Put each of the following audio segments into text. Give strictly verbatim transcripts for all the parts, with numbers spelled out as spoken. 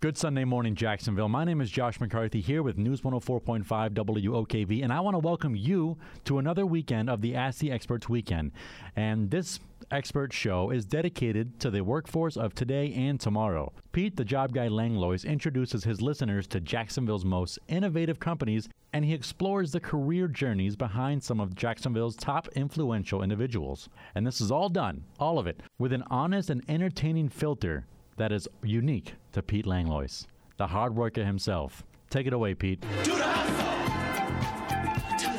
Good Sunday morning, Jacksonville. My name is Josh McCarthy here with News one oh four point five W O K V, and I want to welcome you to another weekend of the Ask the Experts weekend. And this expert show is dedicated to the workforce of today and tomorrow. Pete, the job guy Langlois, introduces his listeners to Jacksonville's most innovative companies, and he explores the career journeys behind some of Jacksonville's top influential individuals. And this is all done, all of it, with an honest and entertaining filter that is unique to Pete Langlois, the hard worker himself. Take it away, Pete. Do the hustle! Do the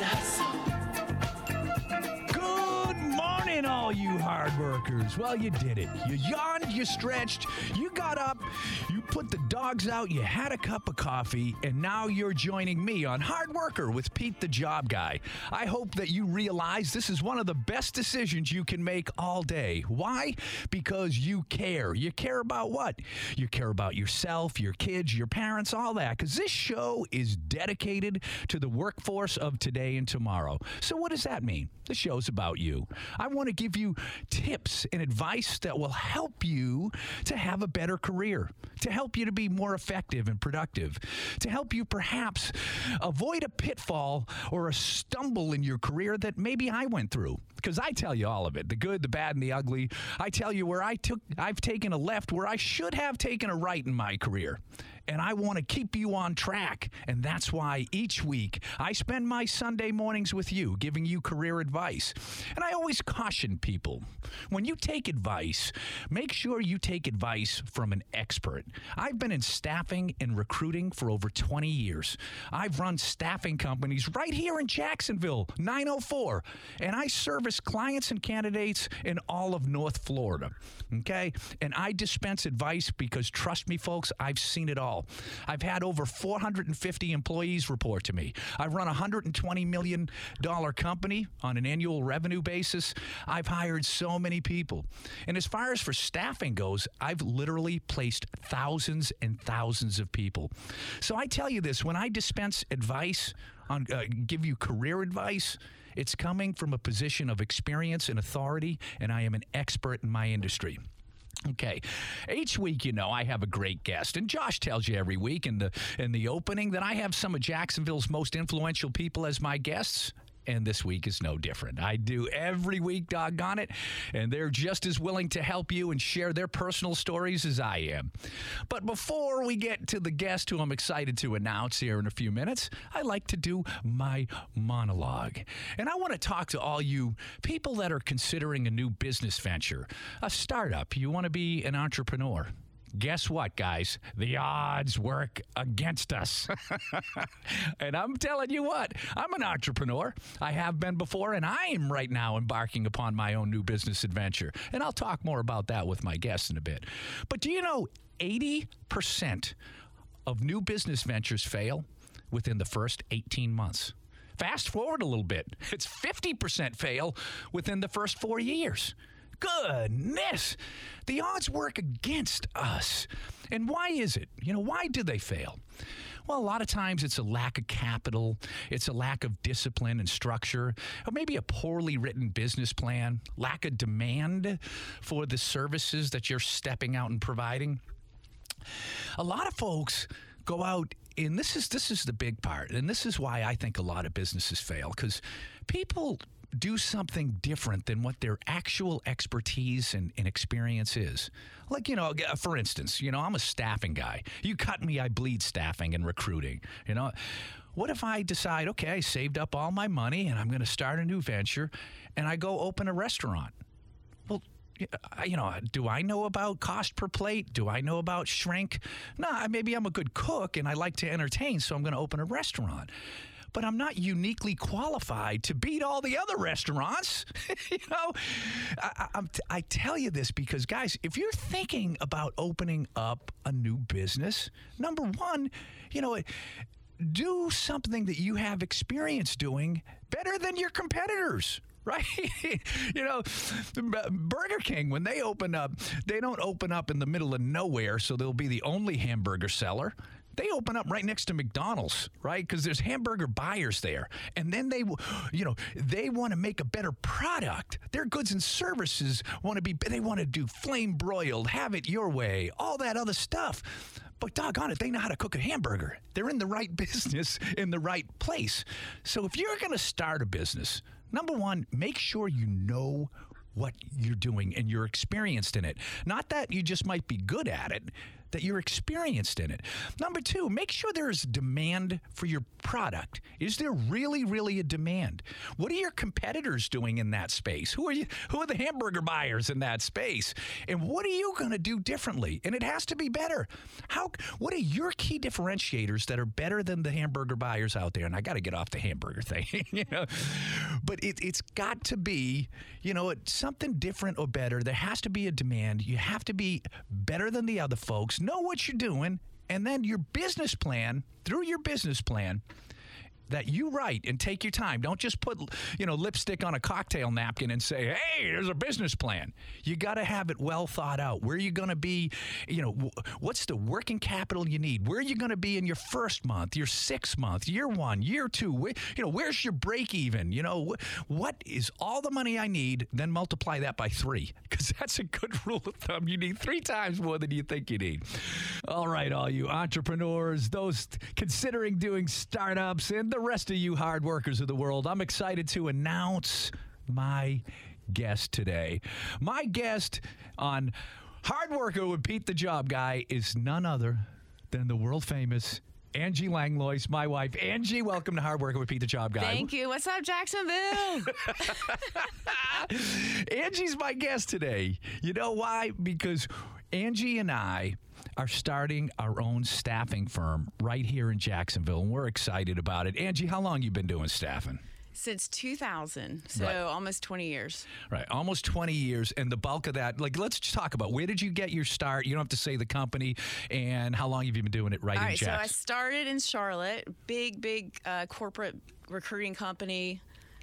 hustle! Good morning, all you hard workers. Well, you did it. You yawned, you stretched, you got up, you put the dogs out, you had a cup of coffee, and now you're joining me on Hard Worker with Pete the Job Guy. I hope that you realize this is one of the best decisions you can make all day. Why? Because you care. You care about what? You care about yourself, your kids, your parents, all that. Because this show is dedicated to the workforce of today and tomorrow. So what does that mean? The show's about you. I want to give you tips and advice that will help you to have a better career, to help you to be more effective and productive, to help you perhaps avoid a pitfall or a stumble in your career that maybe I went through. Because I tell you all of it, the good, the bad, and the ugly. I tell you where I took, I've taken a left where I should have taken a right in my career. And I want to keep you on track. And that's why each week I spend my Sunday mornings with you, giving you career advice. And I always caution people, when you take advice, make sure you take advice from an expert. I've been in staffing and recruiting for over twenty years. I've run staffing companies right here in Jacksonville, nine oh four. And I service clients and candidates in all of North Florida. Okay? And I dispense advice because, trust me, folks, I've seen it all. I've had over four hundred fifty employees report to me. I've run a one hundred twenty million dollars company on an annual revenue basis. I've hired so many people. And as far as for staffing goes, I've literally placed thousands and thousands of people. So I tell you this, when I dispense advice, on uh, give you career advice, it's coming from a position of experience and authority, and I am an expert in my industry. Okay. Each week, you know, I have a great guest, and Josh tells you every week in the in the opening that I have some of Jacksonville's most influential people as my guests. And this week is no different. I do every week, doggone it, and they're just as willing to help you and share their personal stories as I am. But before we get to the guest who I'm excited to announce here in a few minutes, I like to do my monologue. And I want to talk to all you people that are considering a new business venture, a startup. You want to be an entrepreneur. Guess what, guys? The odds work against us. And I'm telling you what, I'm an entrepreneur. I have been before, and I am right now embarking upon my own new business adventure. And I'll talk more about that with my guests in a bit. But do you know eighty percent of new business ventures fail within the first eighteen months? Fast forward a little bit. It's fifty percent fail within the first four years. Goodness, the odds work against us. And why is it? You know, why do they fail? Well, a lot of times it's a lack of capital, it's a lack of discipline and structure, or maybe a poorly written business plan, lack of demand for the services that you're stepping out and providing. A lot of folks go out, and this is this is the big part, and this is why I think a lot of businesses fail, because people do something different than what their actual expertise and, and experience is. Like, you know, for instance, you know, I'm a staffing guy. You cut me, I bleed staffing and recruiting. You know, what if I decide, okay, I saved up all my money and I'm going to start a new venture, and I go open a restaurant? Well, you know, do I know about cost per plate? Do I know about shrink? No, maybe I'm a good cook and I like to entertain, so I'm going to open a restaurant. But I'm not uniquely qualified to beat all the other restaurants. You know, I, I, I tell you this because, guys, if you're thinking about opening up a new business, number one, you know, do something that you have experience doing better than your competitors. Right? You know, Burger King, when they open up, they don't open up in the middle of nowhere, so they'll be the only hamburger seller. They open up right next to McDonald's, right? Because there's hamburger buyers there. And then they, you know, they want to make a better product. Their goods and services want to be, they want to do flame broiled, have it your way, all that other stuff. but doggone it, they know how to cook a hamburger. They're in the right business in the right place. So if you're going to start a business, number one, make sure you know what you're doing and you're experienced in it. Not that you just might be good at it, that you're experienced in it. Number two, make sure there's demand for your product. Is there really, really a demand? What are your competitors doing in that space? Who are you? Who are the hamburger buyers in that space? And what are you going to do differently? And it has to be better. How? What are your key differentiators that are better than the hamburger buyers out there? And I got to get off the hamburger thing, you know. But it, it's got to be, you know, something different or better. There has to be a demand. You have to be better than the other folks. Know what you're doing, and then your business plan, through your business plan that you write, and take your time. Don't just put, you know, lipstick on a cocktail napkin and say, hey, there's a business plan. You got to have it well thought out. Where are you going to be? You know, w- what's the working capital you need? Where are you going to be in your first month, your sixth month, year one, year two? Where, you know, where's your break even? You know, wh- what is all the money I need? Then multiply that by three, because that's a good rule of thumb. You need three times more than you think you need. All right, all you entrepreneurs, those considering doing startups, and the rest of you hard workers of the world, I'm excited to announce my guest today. My guest on Hard Worker with Pete the Job Guy is none other than the world famous Angie Langlois, my wife. Angie, welcome to Hard Worker with Pete the Job Guy. Thank you. What's up, Jacksonville? Angie's my guest today. You know why? Because Angie and I are starting our own staffing firm right here in Jacksonville, and we're excited about it. Angie, how long you been doing staffing? Since two thousand, so Right. almost twenty years. Right, almost twenty years, and the bulk of that, like, let's just talk about where did you get your start? You don't have to say the company, and how long have you been doing it right All in right, so I Jax? started in Charlotte, big, big uh, corporate recruiting company,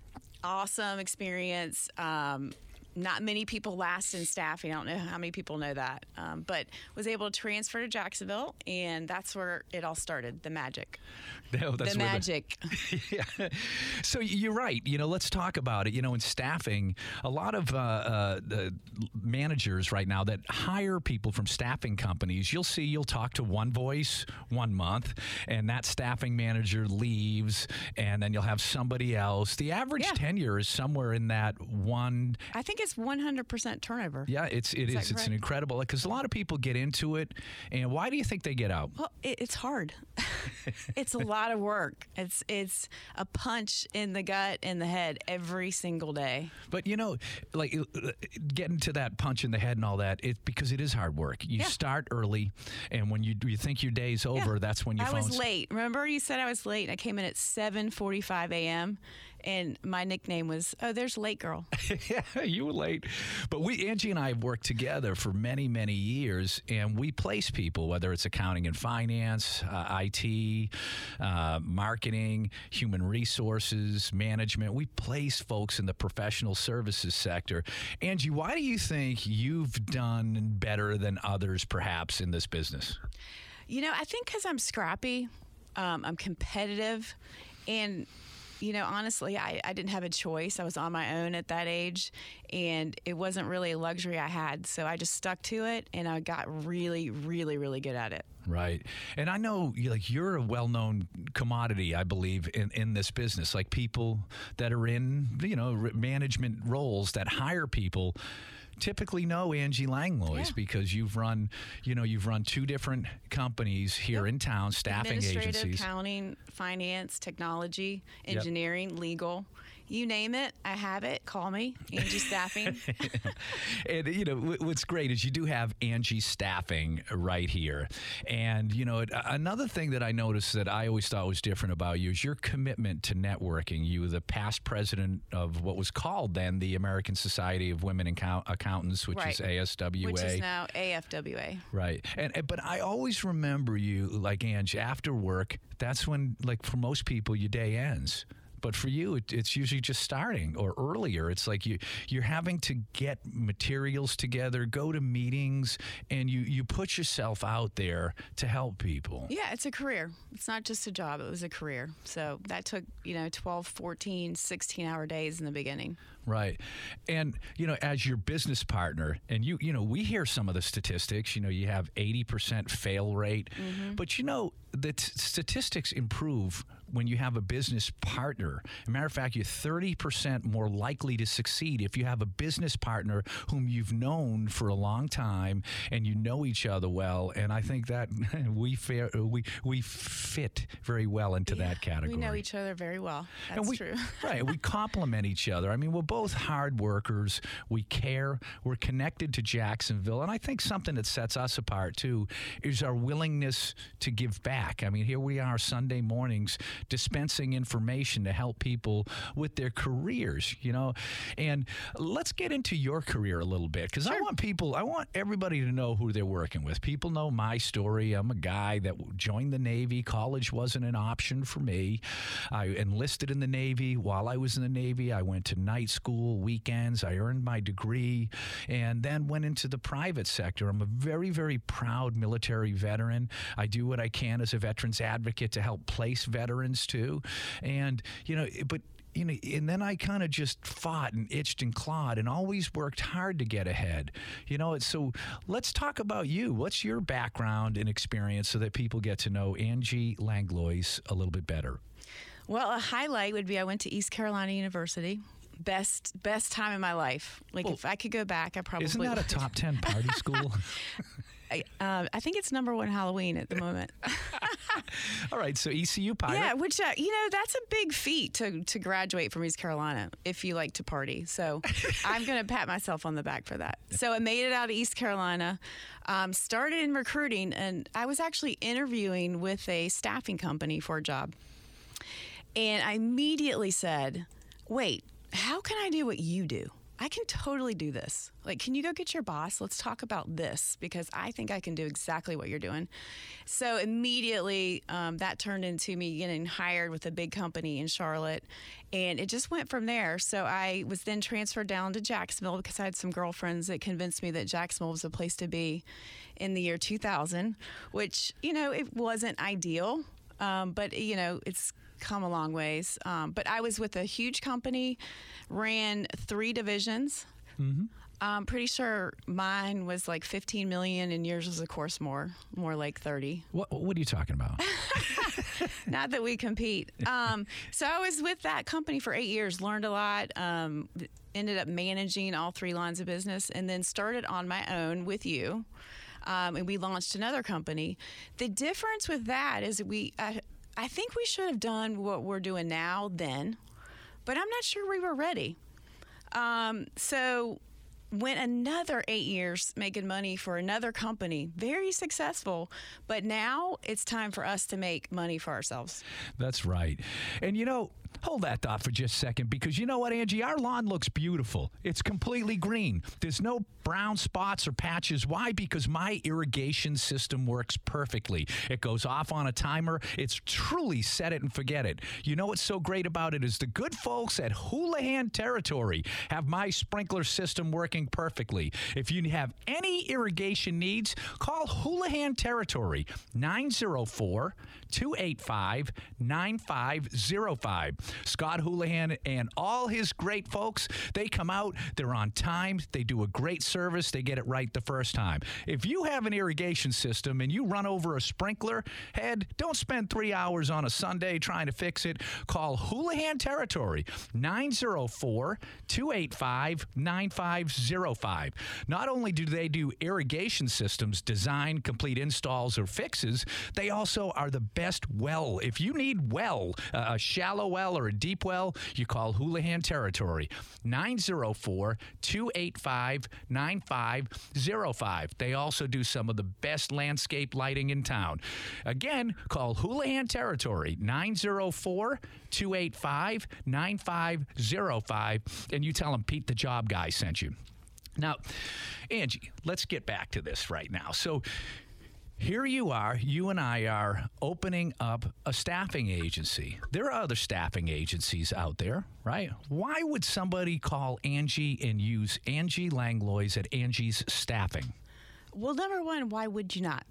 awesome experience. Um, not many people last in staffing. I don't know how many people know that, um, but was able to transfer to Jacksonville, and that's where it all started, the magic. No, that's the where magic. Yeah. So you're right. You know, let's talk about it. You know, in staffing, a lot of uh, uh, the managers right now that hire people from staffing companies, you'll see, you'll talk to one voice one month, and that staffing manager leaves, and then you'll have somebody else. The average Yeah. tenure is somewhere in that one. I think it's one hundred percent turnover. Yeah, it's it is. Is that It's an correct? incredible, because a lot of people get into it, and why do you think they get out? Well, it, it's hard. It's a lot of work. It's it's a punch in the gut and the head every single day. But, you know, like uh, getting to that punch in the head and all that, it's because it is hard work. You Yeah. start early, and when you you think your day's over, Yeah. that's when your I phone's... was late. Remember you said I was late? I came in at seven forty-five a.m. and my nickname was, oh, there's Late Girl. Yeah, you were late. But we, Angie and I have worked together for many, many years, and we place people, whether it's accounting and finance, uh, I T, uh, marketing, human resources, management. We place folks in the professional services sector. Angie, why do you think you've done better than others, perhaps, in this business? You know, I think because I'm scrappy, um, I'm competitive, and you know, honestly, I, I didn't have a choice. I was on my own at that age, and it wasn't really a luxury I had. So I just stuck to it, and I got really, really, really good at it. Right. And I know, you- like, you're a well-known commodity, I believe, in, in this business. Like, people that are in, you know, r- management roles that hire people typically know Angie Langlois, Yeah. because you've run, you know, you've run two different companies here in town, staffing Administrative, agencies. accounting, finance, technology, Yep. engineering, legal. You name it, I have it. Call me, Angie Staffing. And, you know, wh- what's great is you do have Angie Staffing right here. And, you know, it, another thing that I noticed that I always thought was different about you is your commitment to networking. You were the past president of what was called then the American Society of Women Account- Accountants, which Right. is A S W A. Which is now A F W A. Right. And, and but I always remember you, like, Ange, after work, that's when, like, for most people, your day ends. But for you, it, it's usually just starting or earlier. It's like you, you're having to get materials together, go to meetings, and you, you put yourself out there to help people. Yeah, it's a career. It's not just a job. It was a career. So that took, you know, twelve, fourteen, sixteen hour days in the beginning. Right. And, you know, as your business partner, and you, you know, we hear some of the statistics, you know, you have eighty percent fail rate, mm-hmm. but you know, the t- statistics improve when you have a business partner. As a matter of fact, you're thirty percent more likely to succeed if you have a business partner whom you've known for a long time and you know each other well. And I think that we fa- we we fit very well into yeah, that category. We know each other very well. That's and we, true. Right. We complement each other. I mean, we're both hard workers. We care. We're connected to Jacksonville. And I think something that sets us apart, too, is our willingness to give back. I mean, here we are Sunday mornings dispensing information to help people with their careers, you know. And let's get into your career a little bit, because sure. I want people, I want everybody to know who they're working with. People know my story. I'm a guy that joined the Navy. College wasn't an option for me. I enlisted in the Navy. While I was in the Navy, I went to night school, weekends. I earned my degree and then went into the private sector. I'm a very, very proud military veteran. I do what I can as a veterans advocate to help place veterans too. And, you know, but you know, and then I kind of just fought and itched and clawed and always worked hard to get ahead. You know, so let's talk about you. What's your background and experience so that people get to know Angie Langlois a little bit better? Well, a highlight would be I went to East Carolina University. Best best time in my life. Like, well, if I could go back, I probably isn't that would. a top ten party school? I, uh, I think it's number one Halloween at the moment. All right, so E C U pilot. Yeah, which, uh, you know, that's a big feat to, to graduate from East Carolina if you like to party. So I'm going to pat myself on the back for that. So I made it out of East Carolina, um, started in recruiting, and I was actually interviewing with a staffing company for a job. And I immediately said, wait, how can I do what you do? I can totally do this. Like, can you go get your boss? Let's talk about this, because I think I can do exactly what you're doing. So immediately um, that turned into me getting hired with a big company in Charlotte, and it just went from there. So I was then transferred down to Jacksonville because I had some girlfriends that convinced me that Jacksonville was a place to be in the year two thousand, which, you know, it wasn't ideal, um, but, you know, it's come a long ways. Um, but I was with a huge company, ran three divisions. Mm-hmm. I'm pretty sure mine was like fifteen million and yours was, of course, more, more like thirty. What, what are you talking about? Not that we compete. Um, so I was with that company for eight years, learned a lot, um, ended up managing all three lines of business, and then started on my own with you. Um, and we launched another company. The difference with that is we, I, I think we should have done what we're doing now then, but I'm not sure we were ready. Um, so went another eight years making money for another company, very successful, but now it's time for us to make money for ourselves. That's right. And you know, hold that thought for just a second, because you know what, Angie? Our lawn looks beautiful. It's completely green. There's no brown spots or patches. Why? Because my irrigation system works perfectly. It goes off on a timer. It's truly set it and forget it. You know what's so great about it is the good folks at Houlihan Territory have my sprinkler system working perfectly. If you have any irrigation needs, call Houlihan Territory, nine oh four, two eight five, nine five oh five. Scott Houlihan and all his great folks, they come out, they're on time, they do a great service, they get it right the first time. If you have an irrigation system and you run over a sprinkler head, don't spend three hours on a Sunday trying to fix it. Call Houlihan Territory, nine oh four, two eight five, nine five oh five. Not only do they do irrigation systems, design, complete installs, or fixes, they also are the best well. If you need well, uh, a shallow well or a deep well, you call Houlihan Territory, nine oh four, two eight five, nine five oh five. They also do some of the best landscape lighting in town. Again, call Houlihan Territory, nine oh four, two eight five, nine five oh five, and you tell them Pete the Job Guy sent you. Now, Angie, let's get back to this right now. So, Here you are, you and I are opening up a staffing agency. There are other staffing agencies out there, right? Why would somebody call Angie and use Angie Langlois at Angie's Staffing? Well, number one, why would you not?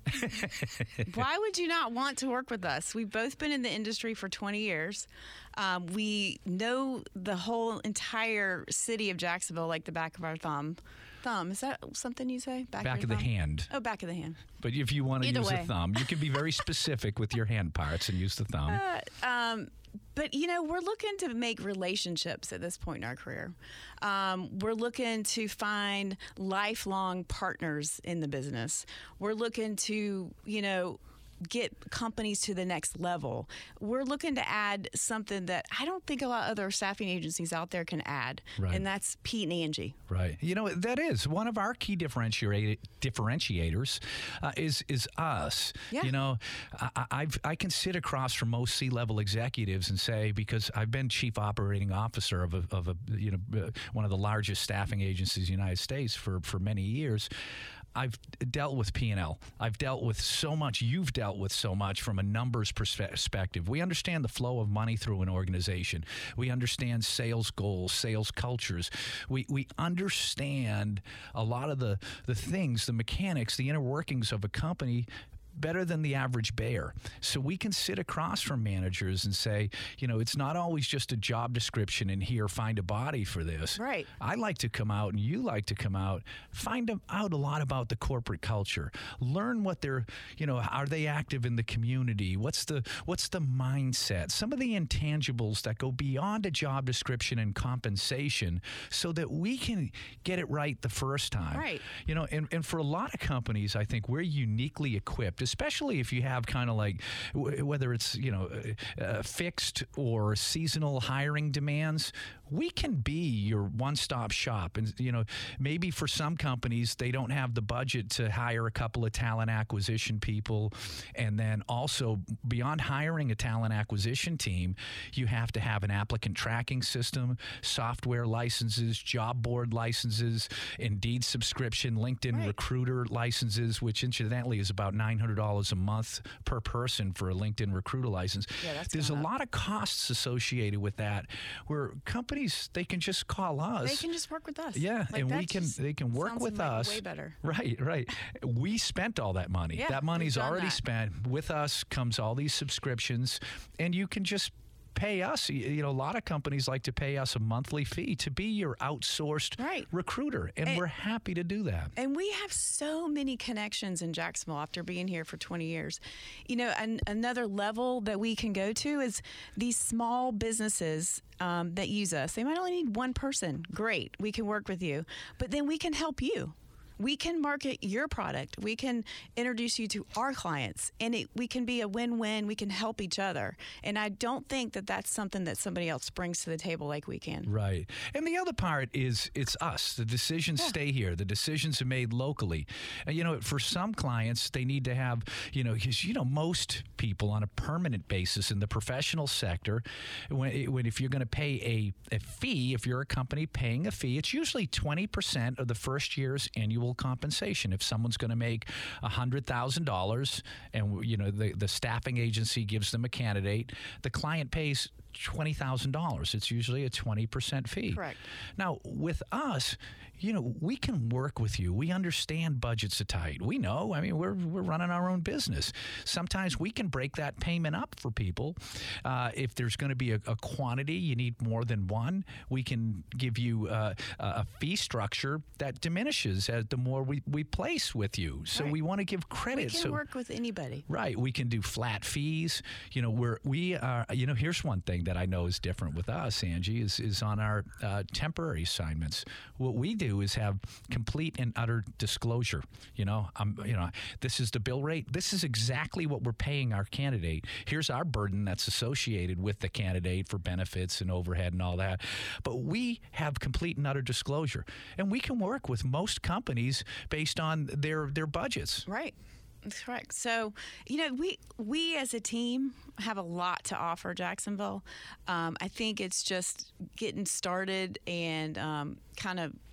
Why would you not want to work with us? We've both been in the industry for twenty years. Um, we know the whole entire city of Jacksonville like the back of our thumb. Thumb, is that something you say? Back, Back of, of your the thumb? hand. Oh, back of the hand. But if you want to Either use way. a thumb, you can be very specific with your hand parts and use the thumb. Uh, um, but, you know, we're looking to make relationships at this point in our career. Um, we're looking to find lifelong partners in the business. We're looking to, you know, get companies to the next level. We're looking to add something that I don't think a lot of other staffing agencies out there can add, Right. and that's Pete and Angie. Right. You know, that is one of our key differentiate, differentiators uh, is is us. Yeah. You know, I, I've, I can sit across from most C-level executives and say, because I've been chief operating officer of a, of a you know, uh, one of the largest staffing agencies in the United States for, for many years. I've dealt with P and L. I've dealt with so much. You've dealt with so much from a numbers perspective. We understand the flow of money through an organization. We understand sales goals, sales cultures. We we understand a lot of the, the things, the mechanics, the inner workings of a company better than the average bear. So we can sit across from managers and say, you know, it's not always just a job description and here, find a body for this. Right. I like to come out and you like to come out, find out a lot about the corporate culture, learn what they're, you know, are they active in the community? What's the, what's the mindset? Some of the intangibles that go beyond a job description and compensation so that we can get it right the first time. Right. You know, and, and for a lot of companies, I think we're uniquely equipped, especially if you have kind of like, w- whether it's, you know, uh, uh, fixed or seasonal hiring demands, we can be your one-stop shop. And, you know, maybe for some companies, they don't have the budget to hire a couple of talent acquisition people. And then also beyond hiring a talent acquisition team, you have to have an applicant tracking system, software licenses, job board licenses, Indeed subscription, LinkedIn Right. recruiter licenses, which incidentally is about nine hundred dollars a month per person for a LinkedIn recruiter license. Yeah, that's There's a going up. lot of costs associated with that where companies, they can just call us. They can just work with us. Yeah, Like, and that we can just they can work sounds with like us. way better. Right, right. We spent all that money. Yeah, that money's we've done already that. spent. With us comes all these subscriptions, and you can just pay us. You you know, a lot of companies like to pay us a monthly fee to be your outsourced Right. recruiter, and, And- we're happy to do that. And we have so many connections in Jacksonville after being here for twenty years. You know, an, another level that we can go to is these small businesses um, that use us. They might only need one person. Great, we can work with you. But then we can help you. We can market your product. We can introduce you to our clients, and it, we can be a win-win. We can help each other. And I don't think that that's something that somebody else brings to the table like we can. Right. And the other part is it's us. The decisions stay here. The decisions are made locally. And, you know, for some clients, they need to have, you know, because, you know, most people on a permanent basis in the professional sector, when, when if you're going to pay a, a fee, if you're a company paying a fee, it's usually twenty percent of the first year's annual compensation. If someone's going to make one hundred thousand dollars and, you know, the, the staffing agency gives them a candidate, the client pays twenty thousand dollars. It's usually a twenty percent fee. Correct. Now, with us, you know, we can work with you. We understand budgets are tight. We know. I mean, we're we're running our own business. Sometimes we can break that payment up for people. Uh, if there's going to be a, a quantity, you need more than one, we can give you uh, a fee structure that diminishes as the more we, we place with you. So Right. we want to give credit. We can so work with anybody. Right. We can do flat fees. You know, we're, we are, you know, here's one thing that I know is different with us, Angie, is, is on our uh, temporary assignments. What we do is have complete and utter disclosure. You know, I'm, you know, this is the bill rate. This is exactly what we're paying our candidate. Here's our burden that's associated with the candidate for benefits and overhead and all that. But we have complete and utter disclosure. And we can work with most companies based on their, their budgets. Right. That's correct. So, you know, we we as a team have a lot to offer Jacksonville. Um, I think it's just getting started and um, kind of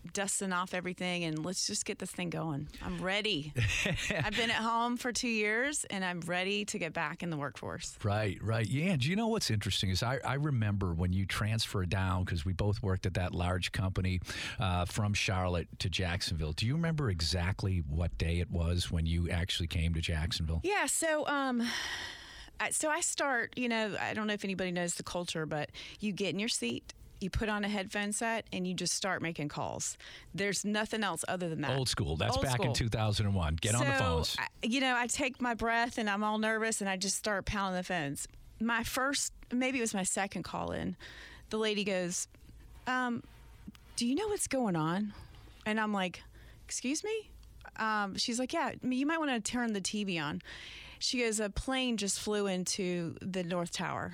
dusting off everything and let's just get this thing going. I'm ready. I've been at home for two years and I'm ready to get back in the workforce. Right, right. Yeah, and do you know what's interesting is I, I remember when you transferred down, because we both worked at that large company uh, from Charlotte to Jacksonville. Do you remember exactly what day it was when you actually came to Jacksonville? Yeah, so um, I, so I start, you know, I don't know if anybody knows the culture, but you get in your seat, you put on a headphone set, and you just start making calls. There's nothing else other than that. Old school. That's Old back school. in two thousand one. Get on the So, phones. I, you know, I take my breath and I'm all nervous and I just start pounding the phones. My first, maybe it was my second call in, the lady goes, um, do you know what's going on? And I'm like, excuse me? Um, she's like, yeah, you might want to turn the T V on. She goes, a plane just flew into the North Tower.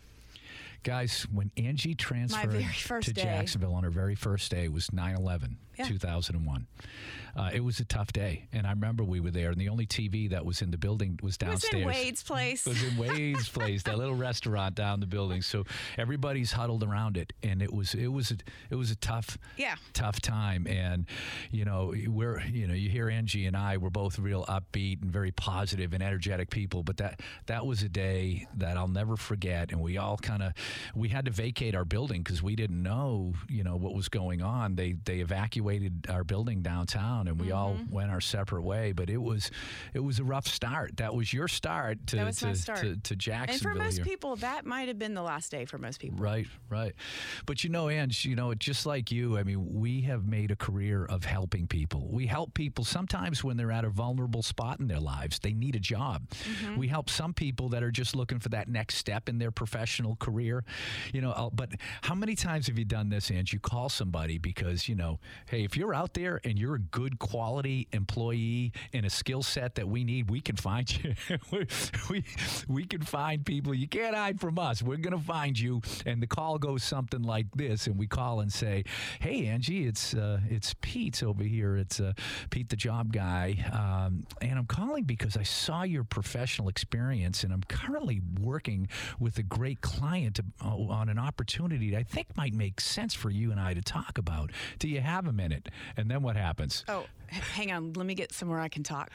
Guys, when Angie transferred very first to day. Jacksonville on her very first day, it was nine eleven, Yeah. two thousand one. Uh, it was a tough day. And I remember we were there, and the only T V that was in the building was It was downstairs. in Wade's place. It was in Wade's place, that little restaurant down the building. So everybody's huddled around it, and it was it was a, it was a tough, Yeah. tough time. And you know, we're you know, you hear Angie and I, we're both real upbeat and very positive and energetic people. But that that was a day that I'll never forget. And we all kind of we had to vacate our building because we didn't know you know what was going on. They they evacuated our building downtown, and we Mm-hmm. all went our separate way. But it was it was a rough start. That was your start to That was to, my start. to, to And Jacksonville. for most here. people, that might have been the last day for most people. Right, right. But you know, Ange, you know, just like you, I mean, we have made a career of helping people. We help people sometimes when they're at a vulnerable spot in their lives. They need a job. Mm-hmm. We help some people that are just looking for that next step in their professional career. You know, uh, but how many times have you done this, Ange? You call somebody because, you know, hey, if you're out there and you're a good quality employee in a skill set that we need, we can find you. we, we, we can find people. You can't hide from us. We're going to find you. And the call goes something like this, and we call and say, hey, Angie, it's uh, it's Pete over here. It's uh, Pete, the job guy. Um, and I'm calling because I saw your professional experience, and I'm currently working with a great client uh, on an opportunity that I think might make sense for you and I to talk about. Do you have a minute? And then what happens? Oh, h- hang on. Let me get somewhere I can talk.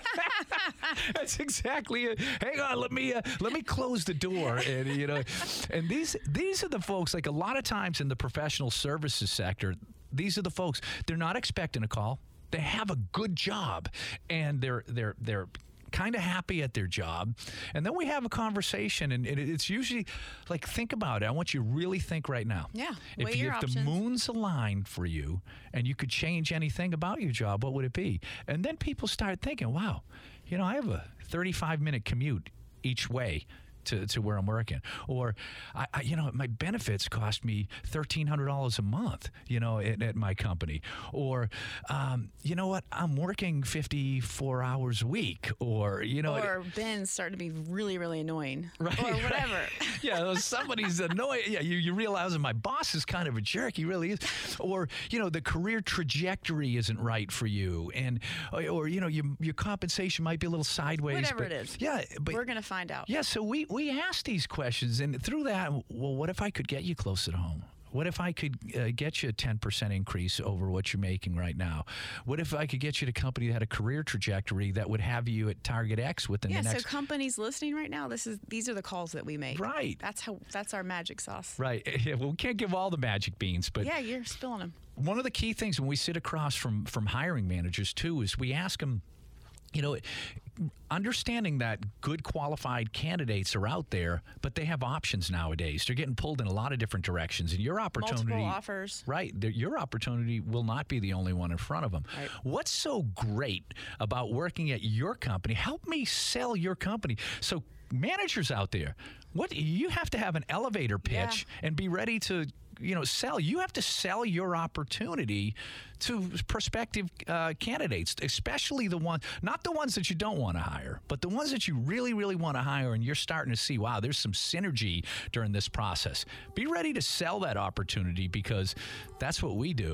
That's exactly it. Hang on, let me uh, let me close the door, and you know, and these these are the folks. Like a lot of times in the professional services sector, these are the folks. They're not expecting a call. They have a good job, and they're they're they're. kind of happy at their job, and then we have a conversation, and it, it's usually like, think about it. I want you to really think right now. Yeah, If, weigh you, your if the options. moon's aligned for you, and you could change anything about your job, what would it be? And then people start thinking, wow, you know, I have a thirty-five minute commute each way to, to where I'm working. Or, I, I, you know, my benefits cost me thirteen hundred dollars a month, you know, at, at my company. Or, um, you know what, I'm working fifty-four hours a week. Or, you know. Or Ben's starting to be really, really annoying. Right, Or right. whatever. Yeah, somebody's annoying. Yeah, you, you realize that my boss is kind of a jerk. He really is. Or, you know, the career trajectory isn't right for you. And, or, or you know, your, your compensation might be a little sideways. Whatever but, it is. Yeah, but We're going to find out. yeah, so we, we asked these questions, and through that, well, what if I could get you closer to home? What if I could uh, get you a ten percent increase over what you're making right now? What if I could get you to a company that had a career trajectory that would have you at target X within Yeah, the so next... companies listening right now, this is these are the calls that we make. Right. That's how that's our magic sauce. Right. Yeah, well, we can't give all the magic beans, but Yeah, you're spilling them. one of the key things when we sit across from, from hiring managers, too, is we ask them, you know, understanding that good qualified candidates are out there, but they have options nowadays. They're getting pulled in a lot of different directions, and your opportunity, Multiple offers. right? the- Your opportunity will not be the only one in front of them. Right. What's so great about working at your company? Help me sell your company. So managers out there, what you have to have an elevator pitch and be ready to, you know, sell. You have to sell your opportunity to prospective uh, candidates, especially the ones, not the ones that you don't want to hire, but the ones that you really, really want to hire, and you're starting to see, wow, there's some synergy during this process. Be ready to sell that opportunity, because that's what we do.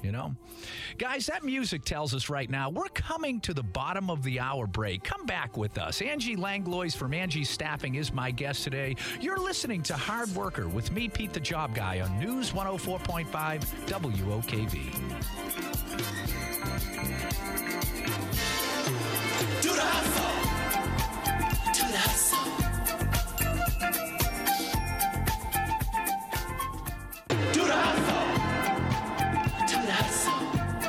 you know? Guys, that music tells us right now we're coming to the bottom of the hour break. Come back with us. Angie Langlois from Angie Staffing is my guest today. You're listening to Hard Worker with me, Pete the Job Guy, on News one oh four point five W O K V. Do the hustle. Do the hustle. Do the hustle. Do the hustle.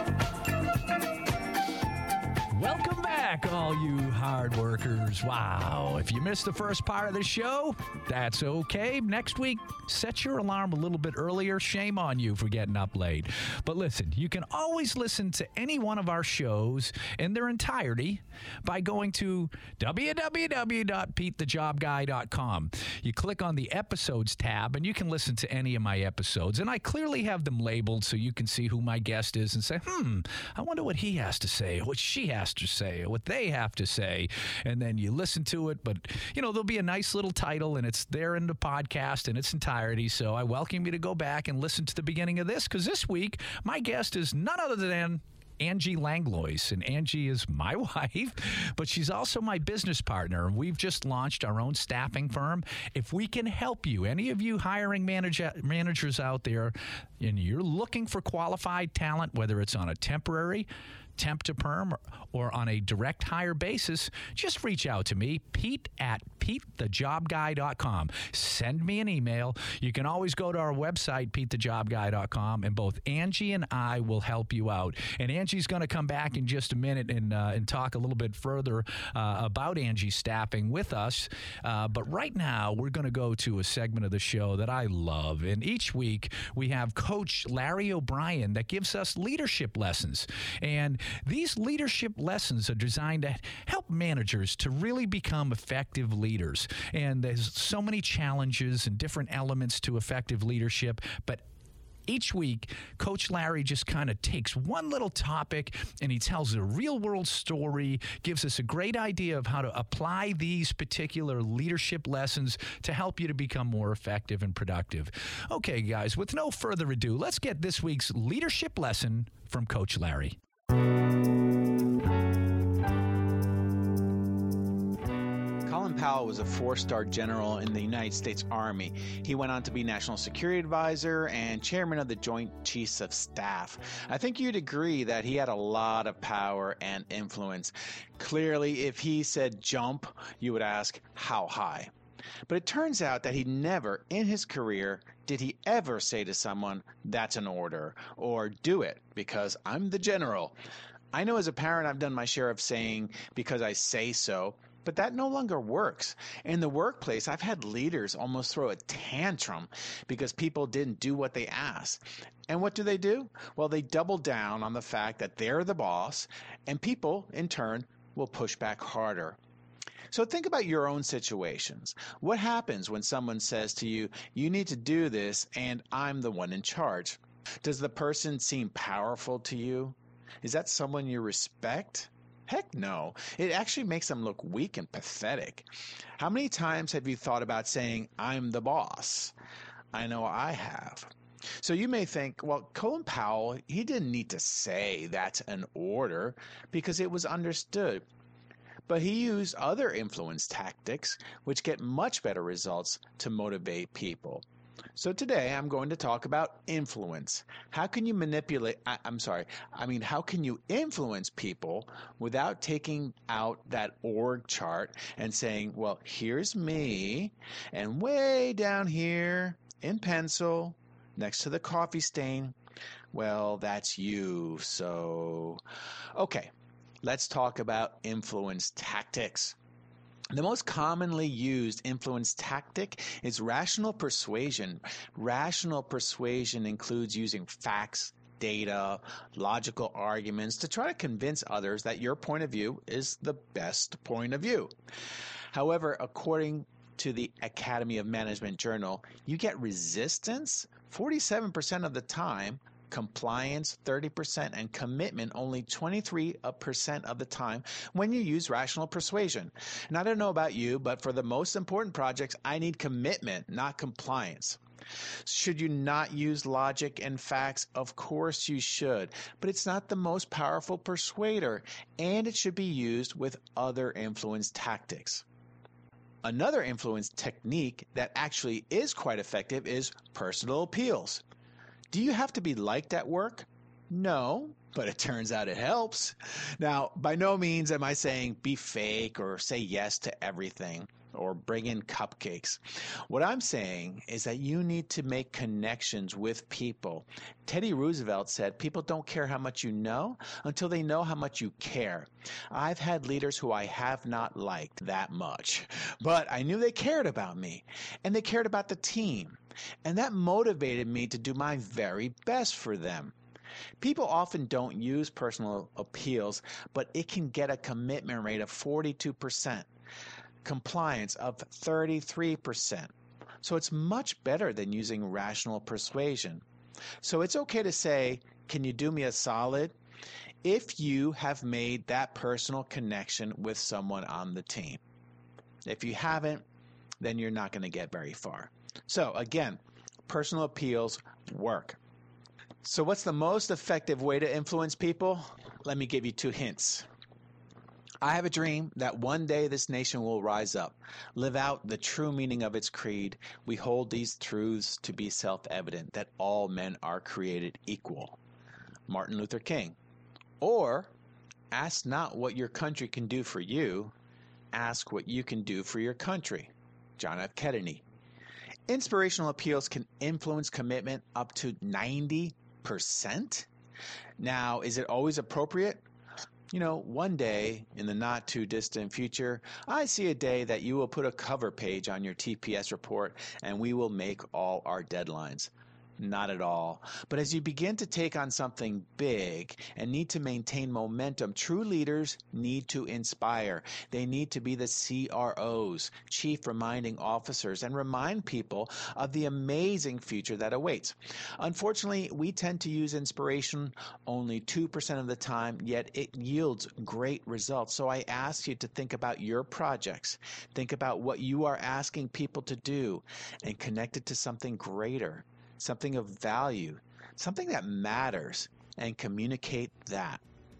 Welcome back, all you hard workers. Wow. If you missed the first part of the show, that's okay. Next week, set your alarm a little bit earlier. Shame on you for getting up late. But listen, you can always listen to any one of our shows in their entirety by going to w w w dot pete the job guy dot com. You click on the episodes tab and you can listen to any of my episodes. And I clearly have them labeled so you can see who my guest is and say, hmm, I wonder what he has to say, or what she has to say, or what they have to say. And then you listen to it. But, you know, there'll be a nice little title and it's there in the podcast in its entirety. So I welcome you to go back and listen to the beginning of this, because this week my guest is none other than Angie Langlois. And Angie is my wife, but she's also my business partner. We've just launched our own staffing firm. If we can help you, any of you hiring manager, managers out there, and you're looking for qualified talent, whether it's on a temporary, temp to perm, or, or on a direct hire basis, just reach out to me, Pete at pete the job guy dot com. Send me an email. You can always go to our website, pete the job guy dot com, and both Angie and I will help you out. And Angie's going to come back in just a minute and uh, and talk a little bit further uh, about Angie Staffing with us. Uh, but right now, we're going to go to a segment of the show that I love. And each week, we have Coach Larry O'Brien that gives us leadership lessons. And these leadership lessons are designed to help managers to really become effective leaders. And there's so many challenges and different elements to effective leadership, but each week, Coach Larry just kind of takes one little topic and he tells a real-world story, gives us a great idea of how to apply these particular leadership lessons to help you to become more effective and productive. Okay, guys, with no further ado, let's get this week's leadership lesson from Coach Larry. Colin Powell was a four-star general in the United States Army. He went on to be National Security Advisor and Chairman of the Joint Chiefs of Staff. I think you'd agree that he had a lot of power and influence. Clearly, if he said jump, you would ask, how high? But it turns out that he never, in his career, did he ever say to someone, that's an order, or do it, because I'm the general. I know as a parent I've done my share of saying, because I say so, but that no longer works. In the workplace, I've had leaders almost throw a tantrum because people didn't do what they asked. And what do they do? Well, they double down on the fact that they're the boss, and people, in turn, will push back harder. So think about your own situations. What happens when someone says to you, you need to do this, and I'm the one in charge? Does the person seem powerful to you? Is that someone you respect? Heck no. It actually makes them look weak and pathetic. How many times have you thought about saying, I'm the boss? I know I have. So you may think, well, Colin Powell, he didn't need to say that's an order because it was understood. But he used other influence tactics which get much better results to motivate people. So today I'm going to talk about influence. How can you manipulate, I, I'm sorry, I mean, how can you influence people without taking out that org chart and saying, well, here's me, and way down here in pencil, next to the coffee stain, well, that's you. So, okay, let's talk about influence tactics. The most commonly used influence tactic is rational persuasion. Rational persuasion includes using facts, data, logical arguments to try to convince others that your point of view is the best point of view. However, according to the Academy of Management Journal, you get resistance forty-seven percent of the time, compliance thirty percent, and commitment only twenty-three percent of the time when you use rational persuasion. And I don't know about you, but for the most important projects, I need commitment, not compliance. Should you not use logic and facts? Of course you should, but it's not the most powerful persuader, and it should be used with other influence tactics. Another influence technique that actually is quite effective is personal appeals. Do you have to be liked at work? No, but it turns out it helps. Now, by no means am I saying be fake or say yes to everything or bring in cupcakes. What I'm saying is that you need to make connections with people. Teddy Roosevelt said, people don't care how much you know until they know how much you care. I've had leaders who I have not liked that much, but I knew they cared about me, and they cared about the team, and that motivated me to do my very best for them. People often don't use personal appeals, but it can get a commitment rate of forty-two percent. Compliance of thirty-three percent. So it's much better than using rational persuasion. So it's okay to say, can you do me a solid? If you have made that personal connection with someone on the team. If you haven't, then you're not going to get very far. So again, personal appeals work. So what's the most effective way to influence people? Let me give you two hints. I have a dream that one day this nation will rise up, live out the true meaning of its creed. We hold these truths to be self-evident, that all men are created equal. Martin Luther King. Or, ask not what your country can do for you, ask what you can do for your country. John F. Kennedy. Inspirational appeals can influence commitment up to ninety percent. Now, is it always appropriate? You know, one day in the not too distant future, I see a day that you will put a cover page on your T P S report and we will make all our deadlines. Not at all. But as you begin to take on something big and need to maintain momentum, true leaders need to inspire. They need to be the C R Os, chief reminding officers, and remind people of the amazing future that awaits. Unfortunately, we tend to use inspiration only two percent of the time, yet it yields great results. So I ask you to think about your projects, think about what you are asking people to do, and connect it to something greater. Something of value, something that matters, and communicate that.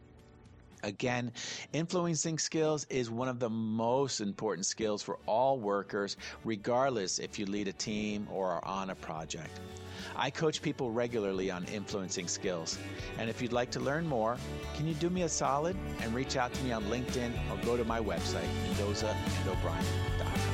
Again, influencing skills is one of the most important skills for all workers, regardless if you lead a team or are on a project. I coach people regularly on influencing skills, and if you'd like to learn more, can you do me a solid and reach out to me on LinkedIn or go to my website, Mendoza and O'Brien dot com.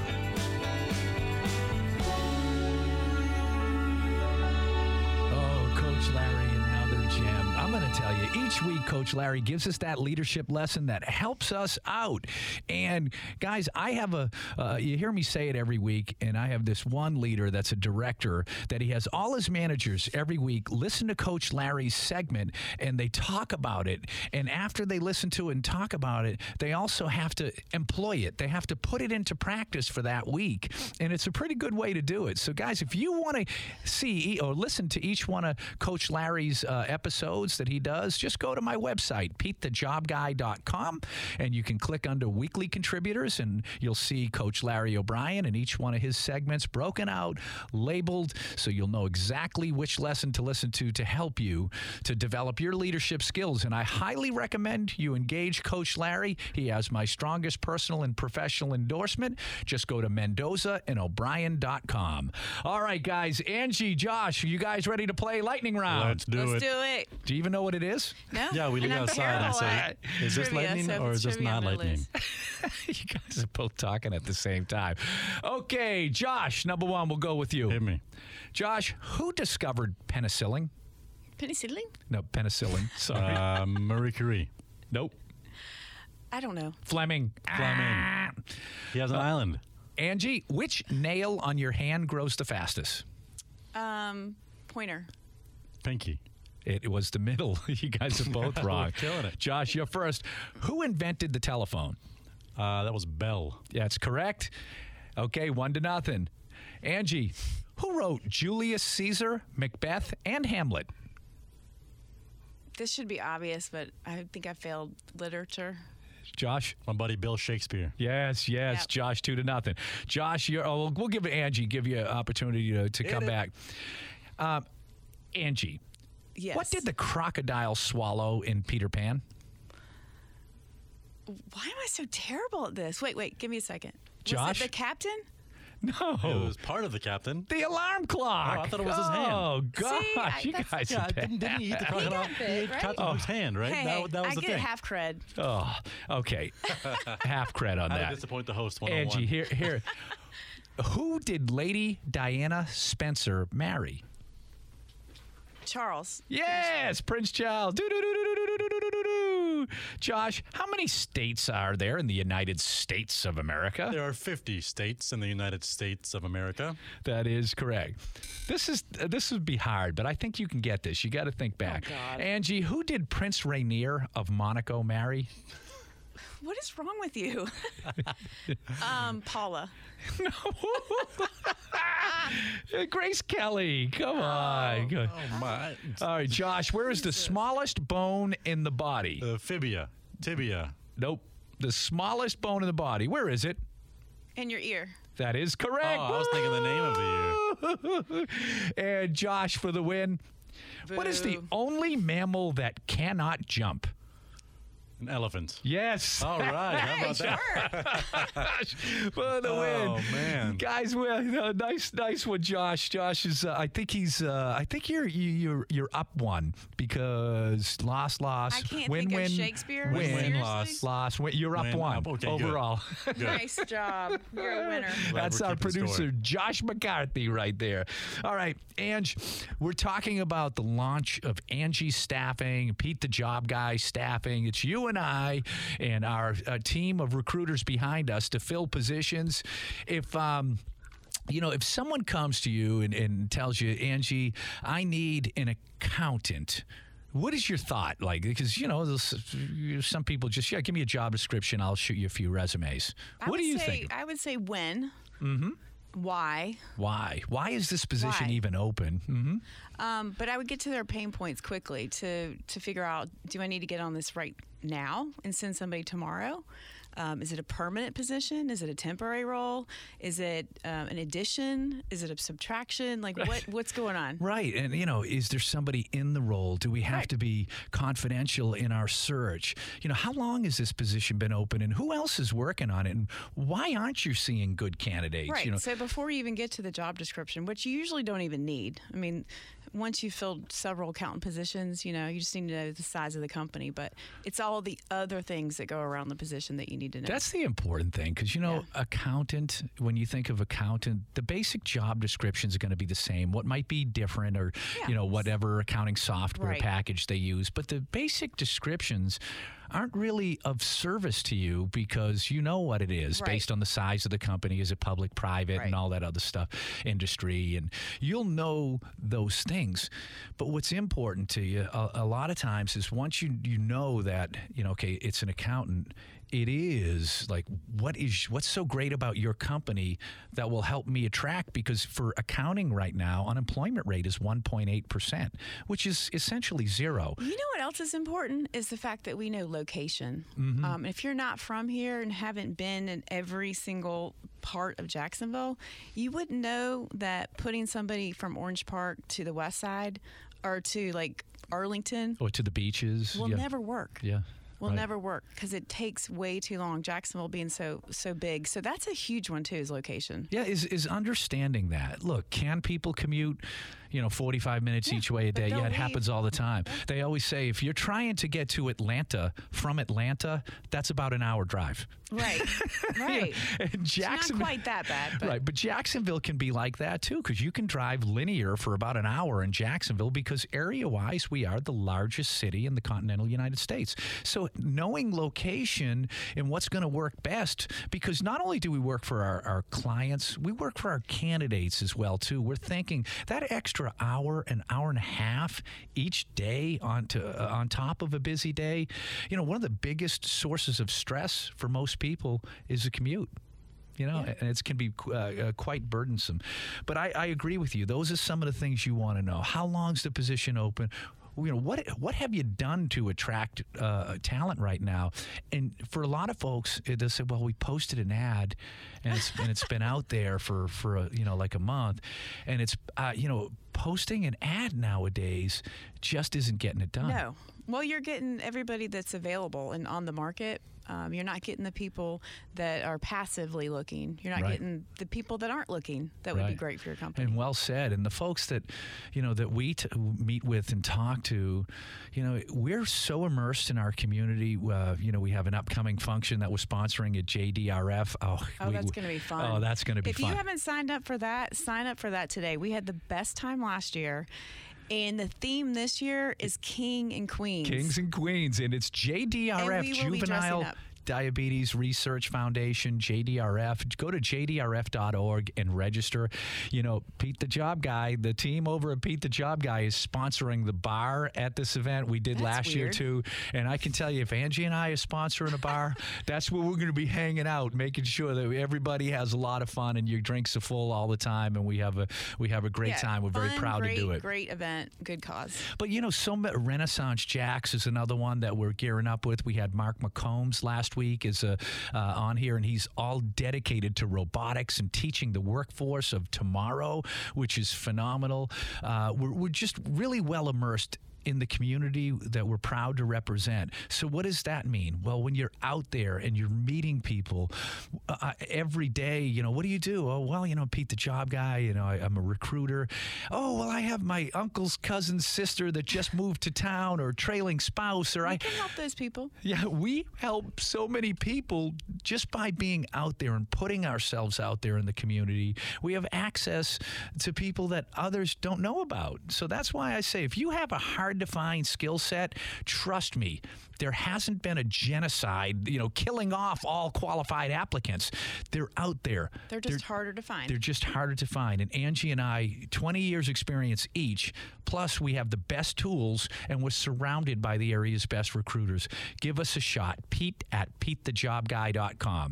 Coach Larry, another gem. I'm going to tell you, each week Coach Larry gives us that leadership lesson that helps us out. And guys, I have a, uh, you hear me say it every week, and I have this one leader that's a director that he has all his managers every week listen to Coach Larry's segment, and they talk about it. And after they listen to it and talk about it, they also have to employ it. They have to put it into practice for that week. And it's a pretty good way to do it. So guys, if you want to see or listen to each one of Coach Larry's uh, episodes that he does, just go to my website, pete the job guy dot com, and you can click under weekly contributors, and you'll see Coach Larry O'Brien and each one of his segments broken out, labeled, so you'll know exactly which lesson to listen to to help you to develop your leadership skills. And I highly recommend you engage Coach Larry. He has my strongest personal and professional endorsement. Just go to Mendoza and O'Brien dot com. All right, guys. Angie, Josh, are you guys ready to play lightning round? Let's do Let's it. do it. Do you even know what it is? No. Yeah, we And look I'm outside and terrible say, at is this trivia, lightning so if or it's is this trivia, not I'm gonna lightning? You guys are both talking at the same time. Okay, Josh, number one, we'll go with you. Hit me. Josh, who discovered penicillin? Penicillin? No, penicillin. Sorry. Uh, Marie Curie. Nope. I don't know. Fleming. Fleming. Ah. He has an island. Angie, which nail on your hand grows the fastest? Um, pointer. Pinky. It was the middle. You guys are both wrong. We're killing it. Josh, you're first. Who invented the telephone? Uh, that was Bell. That's correct. Okay, one to nothing. Angie, who wrote Julius Caesar, Macbeth, and Hamlet? This should be obvious, but I think I failed literature. Josh? My buddy Bill Shakespeare. Yes, yes, Yep. Josh, two to nothing. Josh, you're, oh, we'll, we'll give Angie, give you an opportunity to, to come it. back. Um, Angie, Yes. what did the crocodile swallow in Peter Pan? Why am I so terrible at this? Wait, wait, give me a second. Josh? Was it the captain? No. It was part of the captain. The alarm clock. Oh, I thought it was his hand. Oh, gosh. See, I- you that's- guys Yeah, are didn't, didn't he eat the crocodile? got bit, He ate right? Captain Hook's hand, right? Hey, that, that was I the get thing. half cred. Oh, okay. Half credit on How to that. disappoint the host one oh one. Angie, here, here. Who did Lady Diana Spencer marry? Charles. Yes, Prince Charles. Do-do-do-do-do-do-do-do-do. Josh, how many states are there in the United States of America? There are fifty states in the United States of America. That is correct. This is uh, this would be hard, but I think you can get this. You got to think back. God. Angie, who did Prince Rainier of Monaco marry? What is wrong with you? um, Paula. Grace Kelly. Come on. Go- Oh, my. All right, Josh, where is the smallest bone in the body? Uh, fibia. Tibia. Nope. The smallest bone in the body. Where is it? In your ear. That is correct. Oh, I was thinking the name of the year. And Josh for the win. What is the Boo. only mammal that cannot jump? An elephant. Yes. All right. How about that? For the win. Oh, man. Guys, well, you know, nice, nice one, Josh. Josh is. Uh, I think he's. Uh, I think you're you, you're you're up one because loss, loss, I can't win, think win, of Shakespeare. win, Seriously? loss. loss. Win. You're up Win, one up. Okay, good. overall. Good. Nice job. You're a winner. Glad That's we're our keeping producer, score. Josh McCarthy, right there. All right, Ange, we're talking about the launch of Angie Staffing, Pete the Job Guy Staffing. It's you and I and our uh, team of recruiters behind us to fill positions. If um, you know, if someone comes to you and, and tells you, Angie, I need an accountant. What is your thought? Like, because, you know, there's- some people just, yeah, give me a job description. I'll shoot you a few resumes. I What would do you say, think? I would say when. Mm-hmm. Why? Why? Why is this position Why? even open? Mm-hmm. Um, but I would get to their pain points quickly to to figure out, do I need to get on this right now and send somebody tomorrow? Um, is it a permanent position? Is it a temporary role? Is it um, an addition? Is it a subtraction? Like what what's going on? Right. And, you know, is there somebody in the role? Do we have Right. to be confidential in our search? You know, how long has this position been open and who else is working on it? And why aren't you seeing good candidates? Right. You know, So before you even get to the job description, which you usually don't even need. I mean, once you've filled several accountant positions, you know, you just need to know the size of the company. But it's all the other things that go around the position that you need to know. that's the important thing because, you know, accountant, when you think of accountant, the basic job descriptions are going to be the same. What might be different or, Yeah. you know, whatever accounting software Right. package they use. But the basic descriptions aren't really of service to you because you know what it is Right. based on the size of the company. Is it public, private, Right. and all that other stuff, industry, and you'll know those things. But what's important to you a, a lot of times is once you you know that, you know, okay, it's an accountant, it is like, what is what's so great about your company that will help me attract? Because for accounting right now, unemployment rate is one point eight percent, which is essentially zero. You know what else is important is the fact that we know location. Mm-hmm. Um, if you're not from here and haven't been in every single part of Jacksonville, you wouldn't know that putting somebody from Orange Park to the west side or to like Arlington Or to the beaches. will yeah. never work. Yeah. Will right. never work because it takes way too long. Jacksonville being so so big, so that's a huge one too. Is location. Yeah, is is understanding that. Look, can people commute, you know, forty-five minutes each way a but day? they'll Yeah, it leave. happens all the time. They always say if you're trying to get to Atlanta from Atlanta, that's about an hour drive. Right, right. And It's not Jacksonville, quite that bad, but right, but Jacksonville can be like that too because you can drive linear for about an hour in Jacksonville because area-wise we are the largest city in the continental United States. So knowing location and what's going to work best, because not only do we work for our, our clients, we work for our candidates as well too. We're thinking that extra hour, an hour and a half each day on to, uh, on top of a busy day, you know, one of the biggest sources of stress for most people is a commute. You know, and it can be uh, uh, quite burdensome. But I, I agree with you. Those are some of the things you want to know. How long's the position open? you know, what what have you done to attract uh, talent right now? And for a lot of folks, they say, well, we posted an ad, and it's and it's been out there for for a, you know like a month, and it's uh, you know posting an ad nowadays just isn't getting it done. No. Well, you're getting everybody that's available and on the market. Um, you're not getting the people that are passively looking. You're not Right. getting the people that aren't looking. That would be Right. great for your company. And well said. And the folks that, you know, that we t- meet with and talk to, you know, we're so immersed in our community. Uh, you know, we have an upcoming function that we're sponsoring at J D R F. Oh, Oh, we- that's going to be fun. Oh, that's going to be if fun. you haven't signed up for that, sign up for that today. We had the best time last year. And the theme this year is King and Queens. Kings and Queens, and it's J D R F, And we will be dressing Juvenile up. Diabetes Research Foundation, J D R F. Go to J D R F dot org and register. You know, Pete the Job Guy, the team over at Pete the Job Guy is sponsoring the bar at this event. We did That's last year weird. too. And I can tell you, if Angie and I are sponsoring a bar, that's where we're going to be hanging out, making sure that everybody has a lot of fun and your drinks are full all the time, and we have a we have a great Yeah, time. We're very fun, proud great, to do it. Great event, good cause. But, you know, so ma- Renaissance Jacks is another one that we're gearing up with. We had Mark McCombs last week is uh, uh, on here, and he's all dedicated to robotics and teaching the workforce of tomorrow, which is phenomenal. Uh, we're, we're just really well immersed in the community that we're proud to represent. So what does that mean? Well, when you're out there and you're meeting people uh, every day, you know, what do you do? Oh, well, you know, Pete the Job Guy, you know, I, I'm a recruiter. Oh, well, I have my uncle's cousin's sister that just moved to town, or trailing spouse, or We I... can help those people. Yeah, we help so many people just by being out there and putting ourselves out there in the community. We have access to people that others don't know about. So that's why I say, if you have a hard to find skill set, trust me, there hasn't been a genocide, you know, killing off all qualified applicants. They're out there. They're just harder to find. They're just harder to find. And Angie and I, twenty years experience each, plus we have the best tools, and we're surrounded by the area's best recruiters. Give us a shot. Pete at Pete the Job Guy dot com.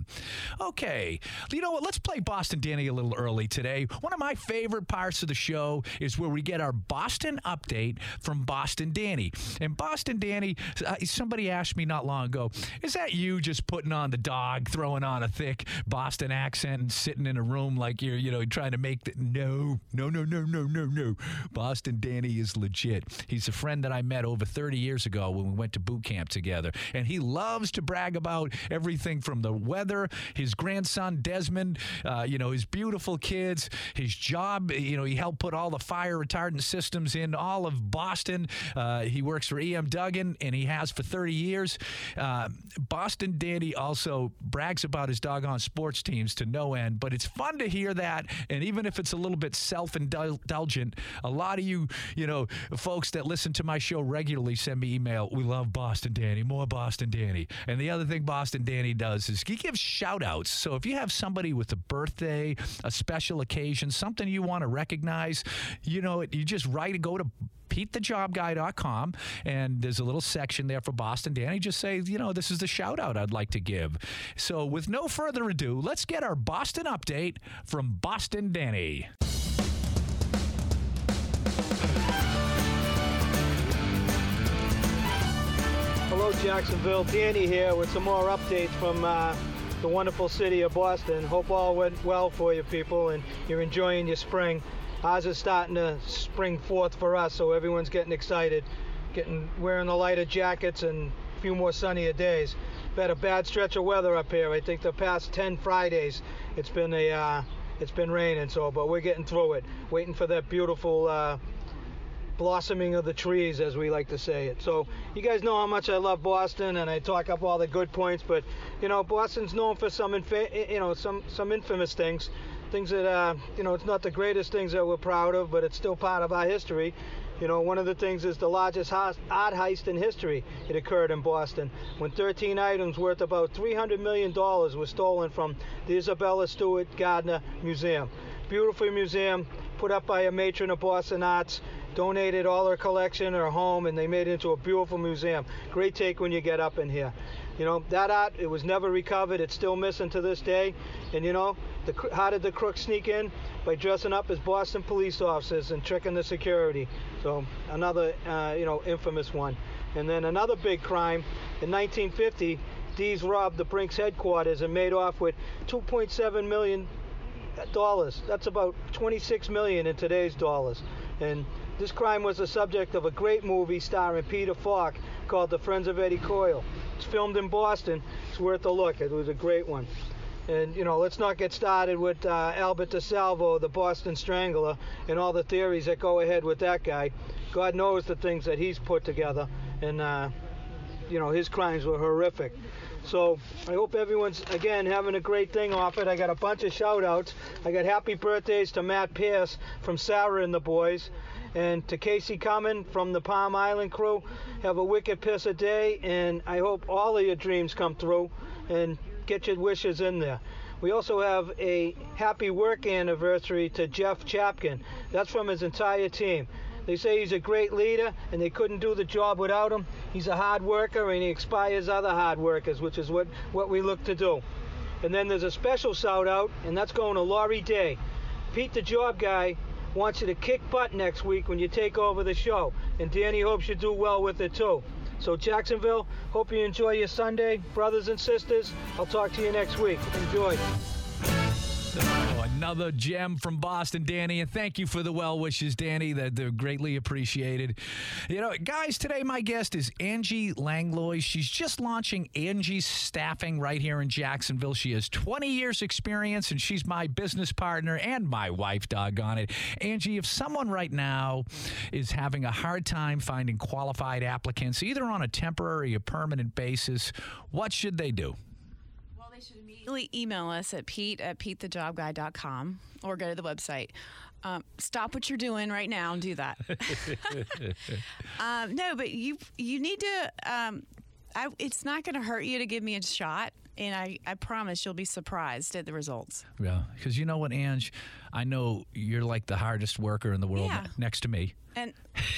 Okay. You know what? Let's play Boston Danny a little early today. One of my favorite parts of the show is where we get our Boston update from Boston Danny. And Boston Danny, uh, somebody asked me not long ago, is that you just putting on the dog, throwing on a thick Boston accent and sitting in a room like you're, you know, trying to make the... No, no, no, no, no, no, no. Boston Danny is legit. He's a friend that I met over thirty years ago when we went to boot camp together. And he loves to brag about everything from the weather, his grandson Desmond, uh, you know, his beautiful kids, his job. You know, he helped put all the fire retardant systems in all of Boston. Uh, he works for E M Duggan, and he has for thirty years. Uh, Boston Danny also brags about his doggone sports teams to no end, but it's fun to hear that. And even if it's a little bit self-indulgent, a lot of you, you know, folks that listen to my show regularly send me email. We love Boston Danny, more Boston Danny. And the other thing Boston Danny does is he gives shout outs. So if you have somebody with a birthday, a special occasion, something you want to recognize, you know, you just write, go to Pete the Job Guy dot com, and there's a little section there for Boston Danny. Just say, you know, this is the shout out I'd like to give. So with no further ado, let's get our Boston update from Boston Danny. Hello, Jacksonville. Danny here with some more updates from uh, the wonderful city of Boston. Hope all went well for you people and you're enjoying your spring. Ours is starting to spring forth for us, so everyone's getting excited, getting wearing the lighter jackets and a few more sunnier days. We've had a bad stretch of weather up here. I think the past ten Fridays it's been a uh, it's been raining, so but we're getting through it. Waiting for that beautiful uh, blossoming of the trees, as we like to say it. So you guys know how much I love Boston, and I talk up all the good points, but you know, Boston's known for some infa- you know some some infamous things. Things that, uh, you know, it's not the greatest things that we're proud of, but it's still part of our history. You know, one of the things is the largest art heist in history. It occurred in Boston when thirteen items worth about three hundred million dollars were stolen from the Isabella Stewart Gardner Museum. Beautiful museum, put up by a matron of Boston Arts, donated all her collection, her home, and they made it into a beautiful museum. Great take when you get up in here. You know, that art, it was never recovered. It's still missing to this day. And, you know, The, how did the crooks sneak in? By dressing up as Boston police officers and tricking the security. So another, uh, you know, infamous one. And then another big crime, in nineteen fifty, Dees robbed the Brinks headquarters and made off with two point seven million dollars. That's about twenty-six million in today's dollars. And this crime was the subject of a great movie starring Peter Falk called The Friends of Eddie Coyle. It's filmed in Boston. It's worth a look. It was a great one. And, you know, let's not get started with uh, Albert DeSalvo, the Boston Strangler, and all the theories that go ahead with that guy. God knows the things that he's put together, and, uh, you know, his crimes were horrific. So I hope everyone's, again, having a great thing off it. I got a bunch of shout-outs. I got happy birthdays to Matt Pierce from Sarah and the Boys, and to Casey Cumming from the Palm Island crew. Have a wicked piss a day, and I hope all of your dreams come through, and get your wishes in there. We also have a happy work anniversary to Jeff Chapkin. That's from his entire team. They say he's a great leader and they couldn't do the job without him. He's a hard worker and he inspires other hard workers, which is what, what we look to do. And then there's a special shout out, and that's going to Laurie Day. Pete the Job Guy wants you to kick butt next week when you take over the show. And Danny hopes you do well with it too. So Jacksonville, hope you enjoy your Sunday. Brothers and sisters, I'll talk to you next week. Enjoy. Oh, another gem from Boston, Danny, and thank you for the well wishes, Danny. That they're greatly appreciated. You know, guys, today my guest is Angie Langlois. She's just launching Angie's Staffing right here in Jacksonville. She has twenty years experience, and she's my business partner and my wife, doggone it. Angie, if someone right now is having a hard time finding qualified applicants, either on a temporary or permanent basis, what should they do? They should immediately email us at pete at pete the job guy dot com or go to the website. Um, stop what you're doing right now and do that. um, no, but you you need to, um, I, it's not going to hurt you to give me a shot. And I, I promise you'll be surprised at the results. Yeah, because you know what, Ange? I know you're like the hardest worker in the world Yeah. next to me. And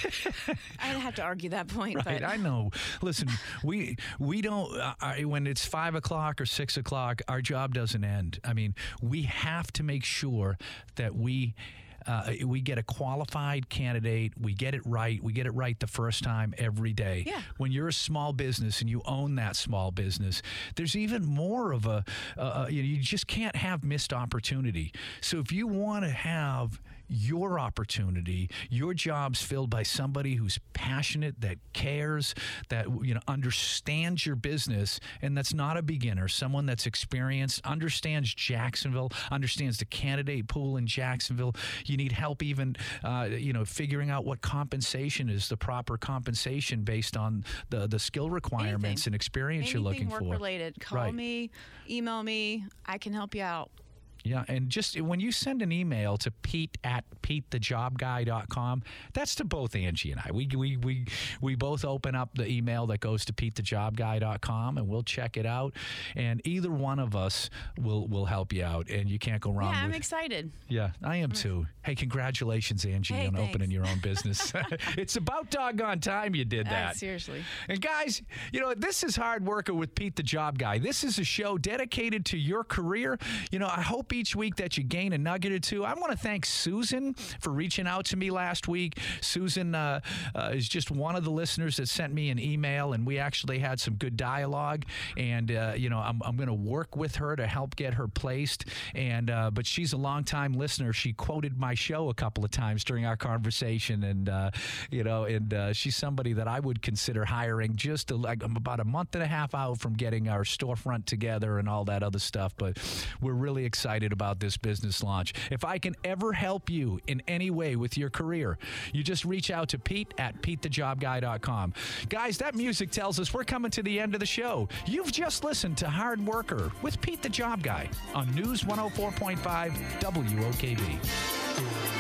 I don't have to argue that point. Right, but I know. Listen, we we don't, uh, I, when it's five o'clock or six o'clock, our job doesn't end. I mean, we have to make sure that we Uh, we get a qualified candidate. We get it right. We get it right the first time every day. Yeah. When you're a small business and you own that small business, there's even more of a, uh, you know, you just can't have missed opportunity. So if you want to have your opportunity, your job's filled by somebody who's passionate, that cares, that, you know, understands your business, and that's not a beginner, someone that's experienced, understands Jacksonville, understands the candidate pool in Jacksonville. You need help even, uh, you know, figuring out what compensation is the proper compensation based on the, the skill requirements Anything. and experience Anything you're looking work for. related, call Right. me, email me. I can help you out. Yeah, and just when you send an email to Pete at pete the job guy dot com, that's to both Angie and I. We we we we both open up the email that goes to pete the job guy dot com, and we'll check it out. And either one of us will will help you out, and you can't go wrong. Yeah, I'm with, excited. Yeah, I am too. Hey, congratulations, Angie, Hey, on thanks. opening your own business. It's about doggone time you did Uh, that. seriously. And guys, you know, this is Hard Worker with Pete the Job Guy. This is a show dedicated to your career. You know, I hope each week that you gain a nugget or two. I want to thank Susan for reaching out to me last week. Susan uh, uh, is just one of the listeners that sent me an email, and we actually had some good dialogue. And, uh, you know, I'm, I'm going to work with her to help get her placed. And uh, but she's a longtime listener. She quoted my show a couple of times during our conversation. And, uh, you know, and uh, she's somebody that I would consider hiring just to, like, I'm about a month and a half out from getting our storefront together and all that other stuff. But we're really excited about this business launch. If I can ever help you in any way with your career, you just reach out to Pete at pete the job guy dot com. Guys, that music tells us we're coming to the end of the show. You've just listened to Hard Worker with Pete the Job Guy on News one oh four point five W O K V.